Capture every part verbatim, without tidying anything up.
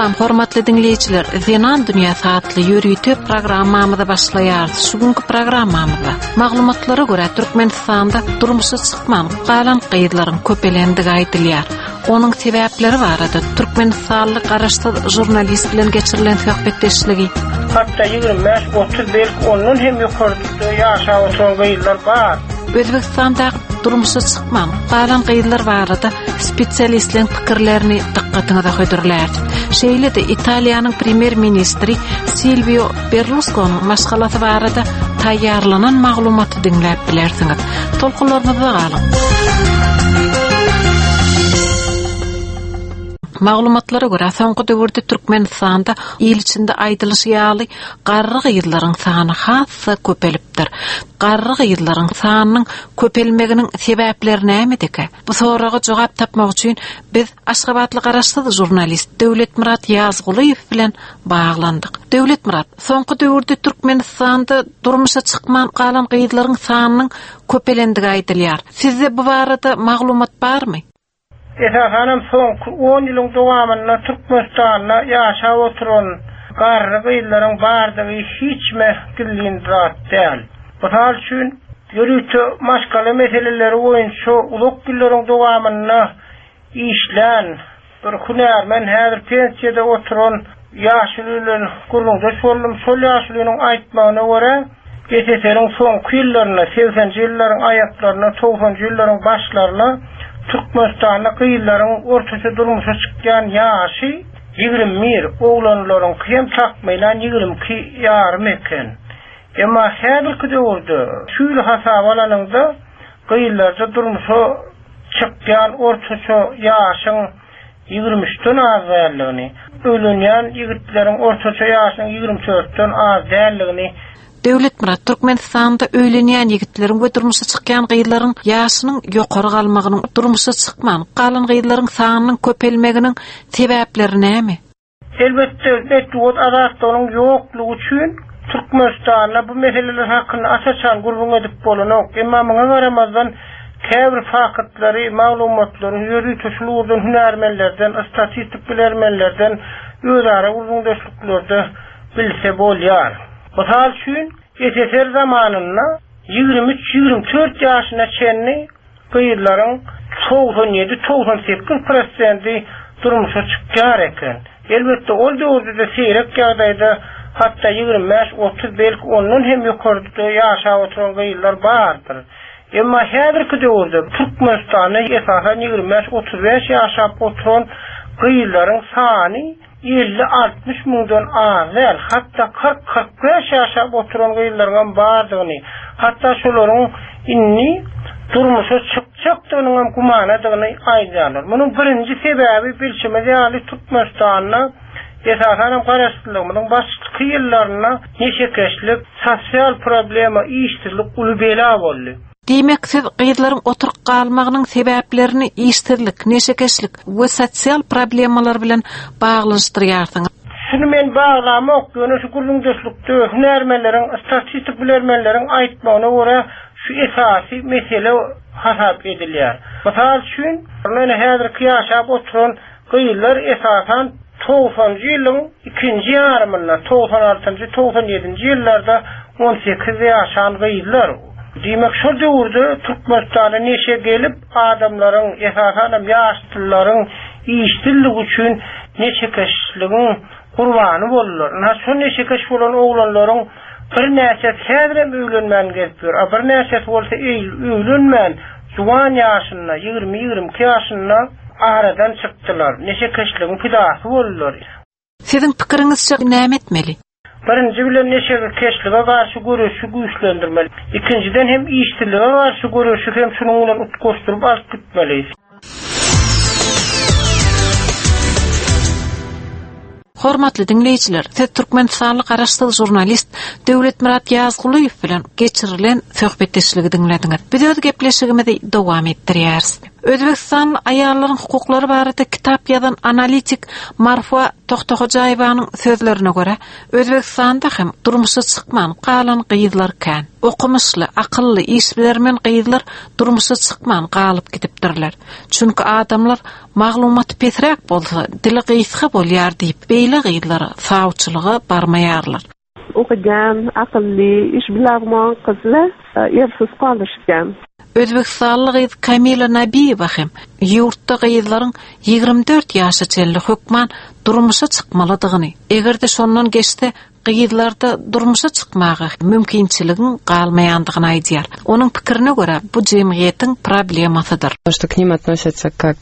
Salam hormatly dinleyiciler, Zenan Dünyası adlı YouTube programmamyzy başlaýar. Şugunky programmamyzda maglumatlara görä Türkmenistanda durmuşa çykman galan gyýdlaryň köpelendigi aýdylýar. Onuň sebäpleri barada Türkmenistanlyk araşdyr jurnalist bilen geçirilen söhbetdeşligi. Hatta yigirmi beş otuz belki onun hem ýokarda ýaşap oturan gyýdlar bar. Özbekistanda durmuşa çykman galan gyýdlar barada spesialistlerin pikirlerini diqqatyňyza hödürler. Şeýle de Italiýanyň premier ministri Silvio Berlusconi maşgalasy barada taýýarlanan maglumaty dinläp bilersiňiz. Tolkunlaryňyza galyň. Maglumatlara görä soňky döwürde Türkmenistanda ýyl içinde aýdylýaly garry gyýdlaryň sany hassa köpelipdir. Garry gyýdlaryň sanynyň köpelmeginiň sebäpleri näme-deki? Bu soraga jogap tapmak üçin biz Aşgabatlyk araşdyr jurnalist Döwletmurat Ýazgulyýew bilen baglandyk. Döwletmurat, soňky döwürde Türkmenistanda durmuşa çykman galan gyýdlaryň sanynyň köpelendigi aýdylýar. Sizde bu barada maglumat barmy? Esasanam son on ýylyň dowamynda Türkmenistanda ýaşap oturan garry gyýdlaryň bardygy hiç mehkilliň zat däl. Butal üçin ýürüýte maşgala meseleleri boýunça uluk gyýdlaryň dowamynda işlän bir hünärmen häzir pensiýada oturan ýaşlylyň gurulda şolum şol ýaşlynyň aýtmagyna görä geçeseriň son ýyllaryna seksenji ýyllaryň aýaklaryna togsanji ýyllaryň başlaryna Türkmenistan'da gyýdlaryň ortaça durmuşa çykýan ýaşy ýygrimi bir, oglanlaryň hem takmaýlan ýygrimi iki ýarym eken. Emma häzirki döwürde şuýly hasap alanynda gyýdlarda durmuşa çykýan ortaça ýaşyň ýygrimi üçden az däldigini, ölenýän ýigitleriň ortaça ýaşynyň ýygrimi dörtden az däldigini Döwletmurat Türkmenistanda öýlenýän ýigitlerin we durmuşa çykýan gyýdlaryň ýaşynyň ýokary galmagynyň durmuşa çykman galan gyýdlaryň sanynyň köpelmeginiň sebäpleri näme? Elbetde netwot araşdyryň ýoklugy üçin Türkmenistanda bu meseleler hakkında asaçan gurbun edip bolanok. Emma muňa garamazdan käbir fakytlary, maglumatlary ýörüýte şulurdan hünärmenlerden, statistik bilermenlerden, özara uzundaşlyklarda bilse bolýar. Butal üçin geçer zamanynda ýygrimi üç ýygrimi dört ýaşyna çenli gyýdlaryň togsan ýedi togsan sekiz prosenti durmuşa çykýar eken. Elbetde ol döwürde seýrek ýagdaýda hatda ýygrimi beş otuz belki ondan hem ýokarda ýaşap oturan gyýdlar bardyr. Emma häzirki döwürde Türkmenistanda esasan ýygrimi beş otuz beş ýaşap oturan gyýdlaryň sany elli altmış müňden az däl, hatda kırk kırk beş ýaşap oturan gyýdlaryň bardygyny, hatda şolaryň inni durmuşa çykjakdygyny hem gumanadygyny aýdýarlar. Munyň birinji sebäbi bilşime ýaly Türkmenistanda esasan garaşdyrylmyň başky ýyllaryna neşekeşlik, sosial problema, işsizlik uly bela boldy. Demek siz gyýdlaryň oturup galmagynyň sebäplerini işsizlik, neşekeşlik we sosial problemalar bilen baglanşdyrýarsyňyz. Şunu men baglamak ýöne şu gurulmuşlukda hünärmenleriň, statistik bilermenleriň aýtmagyna görä şu esasy mesele hasap edilýär. Mysal üçin, mene häzirki ýaşap oturan gyýdlar esasan togsanji ýylyň ikinji ýarymynda, togsan altıncı togsan ýedinji ýyllarda on sekiz ýaşan gyýdlar. Demek şu döwürde Türkmenistana neşe gelip adamlaryň esasan ýaşlylaryň işsizlik üçin neşekeşligiň gurbany bolurlar. Na şu neşekeş bolan oglanlaryň bir näçe häzirem öýlenmän gelipdir. A bir näçe bolsa öýlenmän juwan ýaşynda ýygrimi ýygrimi iki ýaşynda aradan çykdylar. Neşekeşligiň pidasy bolurlar. Siziň pikiriňizçe näme etmeli? Birinci bilen neşekeşlige garşy görüşi güýçlendirmeli. İkinciden hem işsizlige garşy görüşi hem şunuň bilen utgoşdurup alyp gitmeli. Hormatly dinleýijiler, siz Türkmenistanlyk araşdyr jurnalist Döwletmurat Ýazgulyýew bilen geçirilen söhbetdeşligi dinlediňiz. Biz öz gepleşigimizi dowam etdirýäris. Özbekistan ayarların hukuklary barada kitap yazan analitik Marfa Toxtoxojayewaning sözlerine göre Özbekistanda hem durmuşa çıkman qalan qıyıdlar kan. Okumuşly, akıllı, işbilermen qıyıdlar durmuşa çıkman qalıp gidipdirler. Çünkü adamlar maglumat petrak bolsa, dili qıyıska bolýar diýip beýle qıyıdlara sawçylygy barmaýarlar. Okuyan, akıllı, işbilermen kızlar yersiz kalışkan. Özbekistanlı qıyız Kamila Nabiyewa hem yurtda qıyızların ýygrimi dört ýaşa çelli hukman durmuşa çıkmalydygyny, egerde şondan geçse qıyızlarda durmuşa çıkmagy mümkinçiligin qalmaýandygyny aýdýar. Onuň pikirine göre bu jemgyýetiň problemasydyr. Что к ним относятся как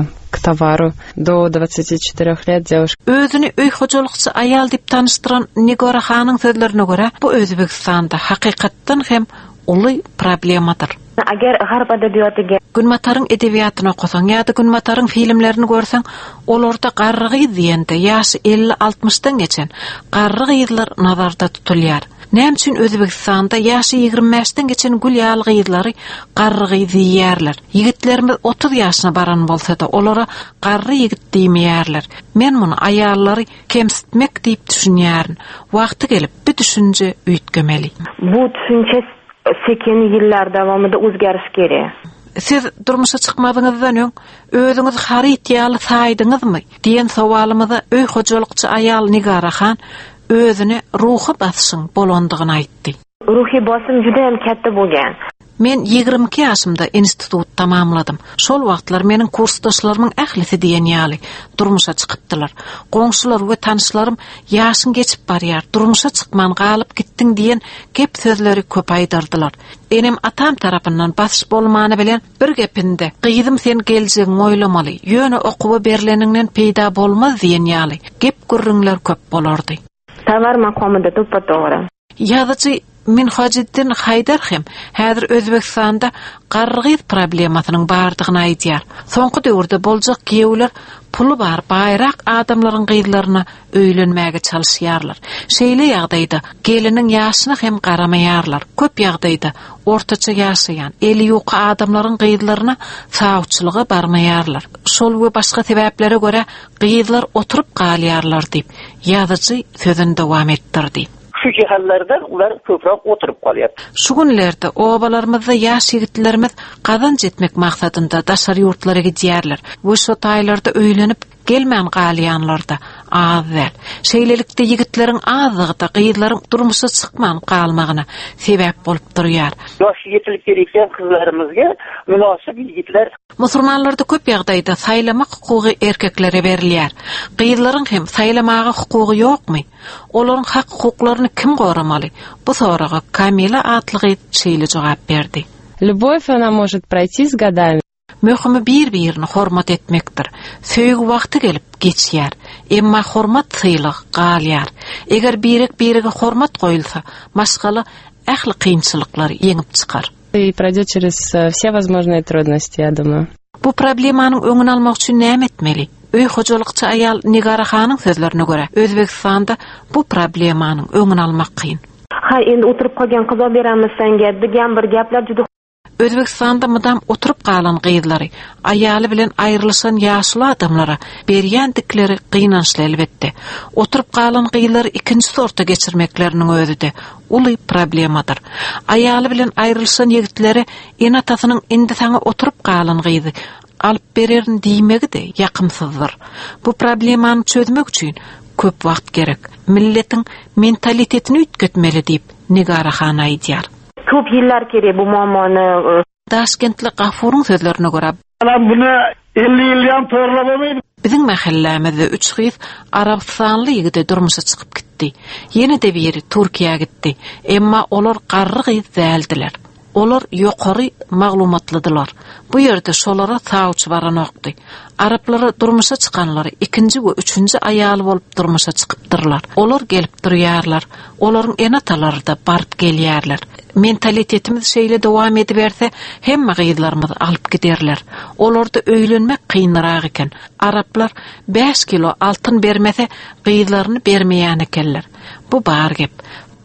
к товару до двадцати четырёх лет девушка. Özüni öý hojalykçy ayal dip tanıştyran Nigora hanyň sözlerine göre bu Özbekistanda hakykatdan hem uly problemadyr. Agar garp edebiyatyga Günmataryň edebiýatyny okusaň ýa-da Günmataryň filmlerini görseň, olarda garrygy diýende ýaşy elli altmışdan geçen garrygylar nazarda tutulýar. Näme üçin Özbekistanda ýaşy ýygrimi beşden geçen gül ýaly gyzlary garrygy diýýärler. Ýigitlerimiz otuz ýaşyna baran bolsa da olara garry ýigit diýmeýärler. Men muny aýallary kemsitmek diýip düşünýärin. Wagty gelip bu düşünje üýtgemeli. bu düşünçe sekin yıllar davamında özgeriş gerek. Siz durmuşa çıkmadığınızdan öň özüňiz harit ýaly saýdyňyzmy diýen sowalymyza öý hojalykçy ayal Nigara han özüne ruhy basyň bolandygyny aýtdy. Ruhi basym juda hem katta bolgan. Men ýygrimi iki ýaşymda institut tamamladım. Şol wagtlar meniň kursdaşlarymyň ählisi diýen ýaly durmuşa çykypdylar. Goňşular we tanışlarym ýaşyň geçip barýar, durmuşa çykman galyp gitdiň diýen gep sözleri köp aýdyrdylar. Enem atam tarapyndan basyş bolmany bilen bir gepinde "Gyýdym sen geljegiň oýlamaly, ýöne okuwa berleniňden peýda bolmaz" diýen ýaly gep gürrüňler köp bolardy. Tavar makamında topa-toğra. Ýazyjy Minhajiddin Haydar hem häzir Özbekistanda garrygy problemasynyň bardygyny aýdýar. Soňky döwürde boljak giýewler pulu bar bayrak adamlaryň gyýdlaryna öýlenmäge çalyşýarlar. Şeýle ýagdaýda geliniň ýaşyna hem garamaýarlar. Köp ýagdaýda ortaça ýaşaýan, eli ýok adamlaryň gyýdlaryna sawçylygy barmaýarlar. Şol we başga sebeplere göre gyýdlar oturup galýarlar diýip ýazyjy sözüni dowam etdirdi. Şu cihallerde ular köprek oturup kalıyor. Şu günlerde obalarymyzda ýaş ýigitlerimiz kazanç etmek maksadynda daşary ýurtlara gidýärler. Bu şo taýlarda öýlenip gelmän galýanlarda azal. Şeýlelikde ýigitleriň azlygy da gyýdlaryň durmuşa çykman galmagyna sebäp bolup durýar. Ýaş ýetilip gerekden kızlarymyzga münasip ýigitler Musulmanlarda köp ýagdaýda saýlamak hukugy erkeklere berilýär. Gyýdlaryň hem saýlamaga hukugy ýokmy? Olaryň hak hukuklaryny kim goramaly? Bu soraga Kamila atly gyýt şeýle jogap berdi. Любовь, она может пройти с годами. Möhimi bir-birini hormat etmekdir. Söýgü wagty gelip geçýär. Emma hormat syýlyk galýar. Eger birek birige hormat goýulsa, maşgaly ähli kynçylyklary ýeňip çykar. И пройдет через все возможные трудности, я думаю. Bu problemanyň öňüni almak üçin näme etmeli? Öý hojalykçy ayal Nigara hanyň sözlerine göre Özbekistanda bu problemanyň öňüni almak kyn. Ha endi oturup kalgan kıza beramiz senge degan bir gaplar juda Özbekistanda mydam oturup galan gyýdlary, aýaly bilen aýrylyşan ýaşly adamlara berýändikleri gynançly elbetde. Oturup galan gyýdlary ikinji sorta geçirmekleriniň özüde uly problemadyr. Aýaly bilen aýrylyşan ýigitleri ene atasynyň indi saňa oturup galan gyýdy alyp bererin diýmegi de ýakymsyzdyr. Bu problemany çözmek üçin köp wagt gerek. Milletiň mentalitetini üýtgetmeli diýip Nigara han aýdýar. köp yıllar gerek bu muammony. Daşkentli Gafuryň sözlerine göre Alam bunu elli ýyldan torlabamaydy. Biziň mahallamyzda üç gyz Arabistanly ýigide durmuşa çykyp gitdi. Ýene de biri Türkiýe gitdi. Emma olar garry gyz däldiler. Olar ýokary maglumatlydylar. Bu ýerde şolara sawçy baran okdy. Araplara durmuşa çykanlary ikinji we üçünji aýaly bolup durmuşa çykypdyrlar. Olar gelip durýarlar. Olaryň enatalary da barıp gelýärler. Mentalitetimiz şeýle dowam edip berse, hemme gyzlarymyz alyp giderler. Olarda öýlenmek kynraak eken. Araplar beş kilo altyn bermese, gyzlaryny bermeýän ekenler. Bu bar gep.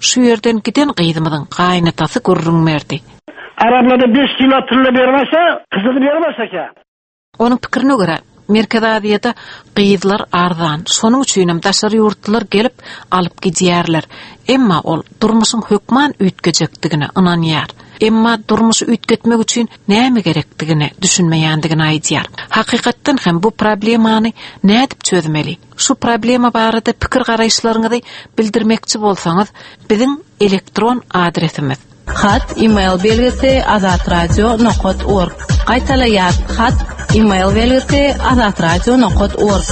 şu yerden giden gydymyň gaýnatasy gurrunmerdi. Arablarda beş kilo tırla bermese, kızını bermeseke. Onun pikirine göre Merkez Aziýada gyýdylar arzan. Şonuň üçin daşary ýurtlar gelip alyp gidýärler. Emma ol durmuşyň hökman üýtgejekdigine inanýar. Emma durmuşy üýtgetmek üçin näme gerekdigini düşünmeýändigini aýdýar. Hakykatdan hem bu problemany nädip çözmeli? Şu problema barada pikir garaýşlaryňyzy bildirmekçi bolsaňyz, biziň elektron adresimiz Hat email belgisi azatradio nokta org. Qaytalayat hat email belgisi azatradio nokta org.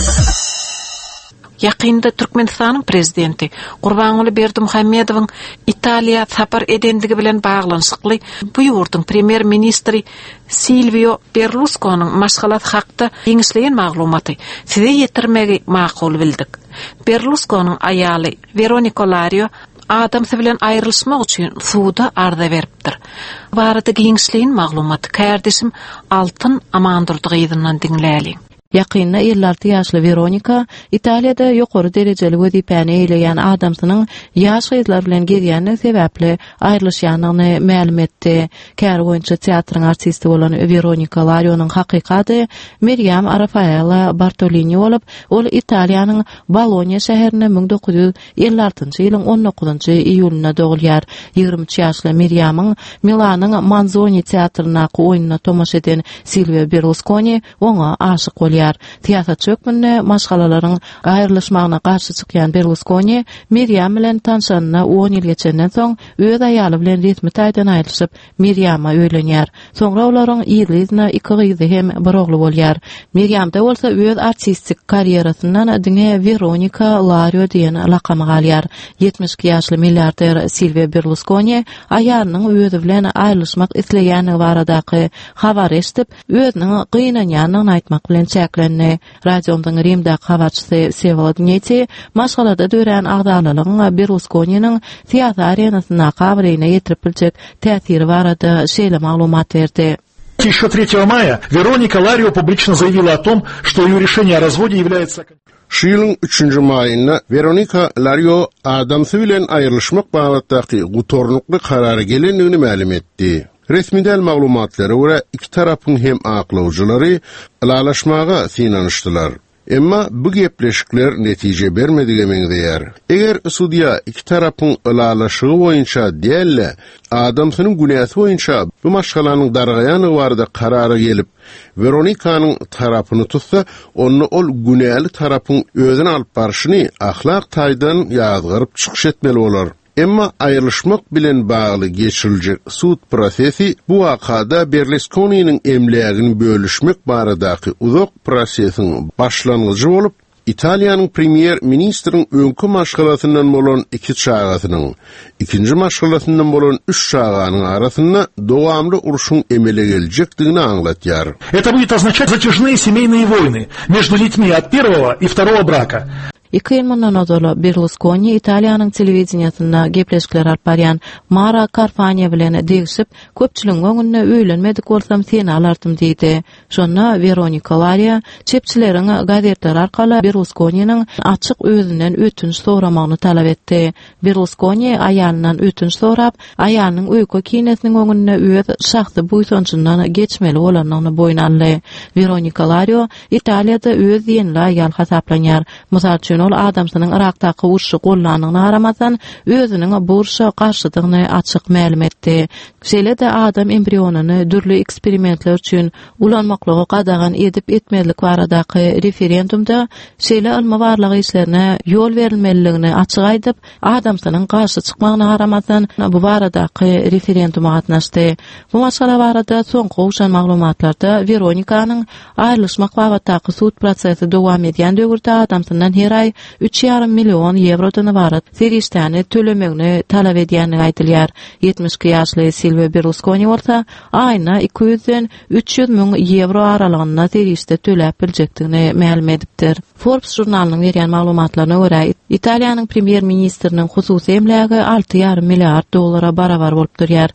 Yakında Türkmenistanyň prezidenti Gurbanuly Berdimuhammedowyň Italiýa sapar edendigi bilen baglanyşykly bu ýurtyň premier ministri Silvio Berlusconiň maşgalat hakda ýeňişleýän maglumaty size ýetirmegi makul bildik. Berlusconiň aýaly Veronica Lario adam bilen aýrylşmak üçin suwda arda beripdir. Barada ýeňişleýän maglumaty kardeşim Altyn Amandurdygyňdan diňläli. Ýakynda elli alty ýaşly Veronika Italiýada ýokary derejeli wezipany eýleýän adamsynyň ýaş gyzlar bilen gezýäni sebäpli aýrylyşýanyny ma'lum etdi. Kär boýunça teatryň artisti bolan Veronika Lario'nyň hakykady Miriam Rafaela Bartolini bolup, ol Italiýanyň Bologna şäherine ming dokuz ýüz elli altynjy ýylyň on dokuzynjy iýulynda dogulýar. ýygrimi üç ýaşly Miriamyň Milanyň Manzoni teatryna oýunyna tomaş eden Silvio Berlusconi oňa aşyk bolýar. Tiyatr çökmünde maşgalalaryň aýrylşmagyna garşy çykýan Berlusconi Miriam bilen tanşanyna on ýyl geçenden soň öz aýaly bilen resmi taýdan aýrylyşyp Miriama öýlenýär. Soňra olaryň ýylyna iki gyzy hem bir ogly bolýar. Miriam da bolsa öz artistik karýerasyndan diňe Veronica Lario diýen lakamy galýar. yetmiş iki ýaşly milliarder Silvio Berlusconi aýalynyň özü bilen aýrylşmak isleýäni baradaky habar eşitip özüniň gynanýanyny aýtmak bilen Lenne Radiomdan Rimda habarçysy Sevolod Neti maşgalada dören agdalylygyň Berlusconi'niň teatr arenasyna kabryna ýetirip biljek täsiri barada şeýle maglumat berdi. Еще третьего мая Вероника Ларио публично заявила о том, что ее решение о разводе является... Şylyň üçünji maýynda Veronika Lario adamsy bilen aýrylşmak bagatdaky gutornukly karary gelendigini ma'lum etdi. Resmidel maglumatlara göre iki tarapın hem aklawjylary ılalaşmaga synanyşdylar. Emma bu gepleşikler netije bermediği meňdeýär. Eger sudiýa iki tarapyň ılalaşygy boýunça diýelle, adamsynyň günäsi boýunça bu maşgalanyň dargaýany barada karary gelip, Veronikanyň tarapyny tutsa, onu ol günäli tarapyň özüne alyp barşyny ahlak taýdan ýazgyryp çykyş etmeli bolar. Emma aýrylşmak bilen bagly geçiriljek sud prosesi bu wakada Berlusconi'niň emlegini bölüşmek baradaky uzak prosesiň başlangyjy bolup, Italiýanyň premier ministriň öňkü maşgalatyndan bolan iki çagatynyň, ikinji maşgalatyndan bolan üç çaganyň arasynda dowamly uruşyň emele geljekdigini aňlatýar. Это будет означать затяжные семейные войны между детьми от первого и второго брака. Iki yıl mundan ozala Berlusconi Italiýanyň telewiziýasyna gepleşikler alyp barýan Mara Carfagna bilen degişip, köpçüliň öňünde öýlenmedik bolsam seni alartym diýdi. Şonda Veronica Lario çepçileriň gazetler arkaly Berlusconi'niň açyk özünden ötünç soramagyny talap etdi. Berlusconi aýalyndan ötünç sorap, aýalynyň öýkü kinesiniň öňünde öz şahsy buýsançyndan geçmeli bolanyny boýun aldy. Veronica Lario Italiýada öz ýenli aýal hasaplanýar. Mysal üçin ol adamsynyň Irakdaky urşy gollanyny aramazdan özüniň burşa garşydygyny açyk ma'lum etdi. Şeýle-de adam embrionany dürli eksperimentler üçin ulanmaklygy gadagan edip etmezlik baradaky referendumda şeýle alma barlygy işlerine ýol berilmeliligini açyk aýdyp, adamsynyň garşy çykmagyna aramazdan bu baradaky referenduma gatnaşdy. Bu masala barada soňky uşan maglumatlarda Veronikanyň aýrylşmak bagatdaky sud prosesi dowam edýän döwürde adamsynyň her ay üç ýarym million ýewrodan ibarat seriştäni tölemegini talap edýäni aýdylýar. yetmiş iki ýaşly Silvio Berlusconi bolsa aýyna iki ýüzden üç ýüz miň ýewro aralygyna serişde töläp biljekdigini ma'lum edipdir. Forbes jurnalynyň berýän maglumatlaryna görä, Italiýanyň premier ministriniň hususy emlegi alty ýarym milliard dollara barabar bolup durýar.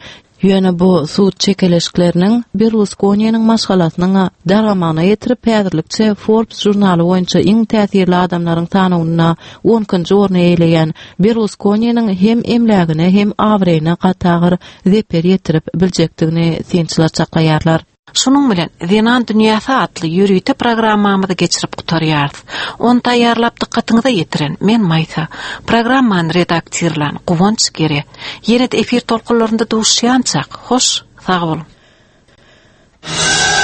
Ýöne bu suut çekeleşikleriniň Berlusconi'niň maşgalatyny dargamana ýetirip pädirlikçe Forbes jurnaly boýunça iň täsirli adamlaryň tanywyna onunçy orny eýleýän Berlusconi'niň hem emlägine hem awreýine gatagyr zeper ýetirip biljekdigini synçylar çaklaýarlar. Şunun bilen Zenan dünýäsi atly ýürüýte programmamyzy geçirip gutarýarys. Onu taýýarlap dikkatyňyza ýetiren men Maýsa. Programmany redaktorlan Guwanç Gere. Ýene efir tolkunlarynda duşýançak. Hoş, sag bolun.